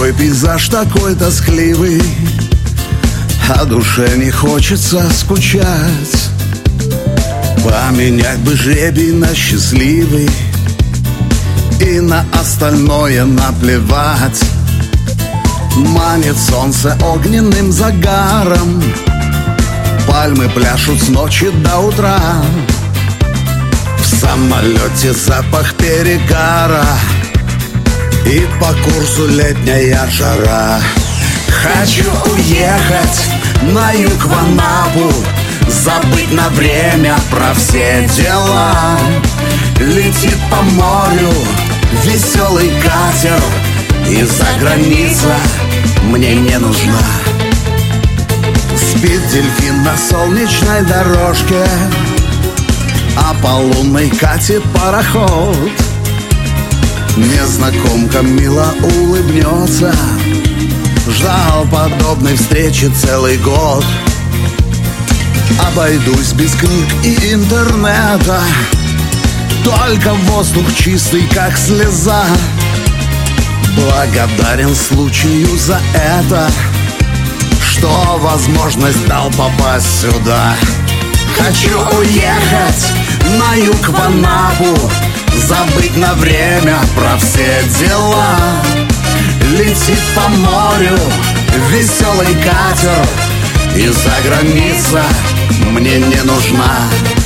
Твой пейзаж такой тоскливый, а душе не хочется скучать. Поменять бы жребий на счастливый, и на остальное наплевать. Манит солнце огненным загаром, пальмы пляшут с ночи до утра. В самолете запах перегара, и по курсу летняя жара. Хочу уехать на юг в Анапу, забыть на время про все дела. Летит по морю веселый катер, и за граница мне не нужна. Спит дельфин на солнечной дорожке, а по лунной катит пароход. Незнакомка мило улыбнется, ждал подобной встречи целый год. Обойдусь без книг и интернета, только воздух чистый, как слеза. Благодарен случаю за это, что возможность дал попасть сюда. Хочу уехать на юг в Анапу, забыть на время про все дела. Летит по морю веселый катер, и за граница мне не нужна.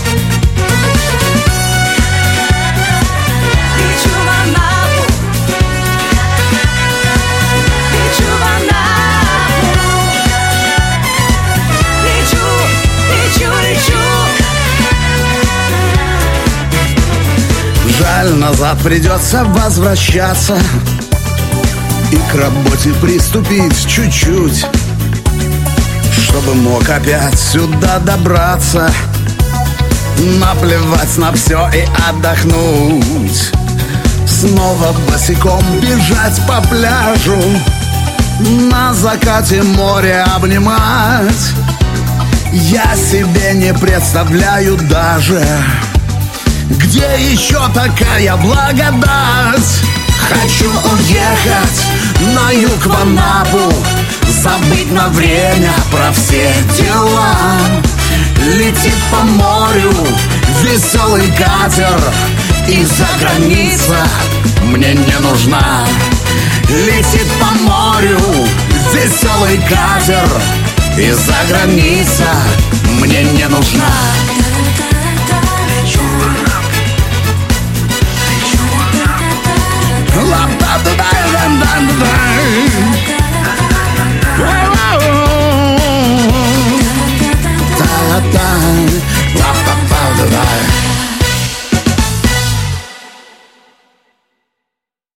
Жаль, назад придется возвращаться и к работе приступить чуть-чуть, чтобы мог опять сюда добраться. Наплевать на все и отдохнуть, снова босиком бежать по пляжу, на закате море обнимать. Я себе не представляю даже, где еще такая благодать. Хочу уехать на юг в Анапу, забыть на время про все дела. Летит по морю веселый катер, и за граница мне не нужна. Летит по морю веселый катер, и за граница мне не нужна.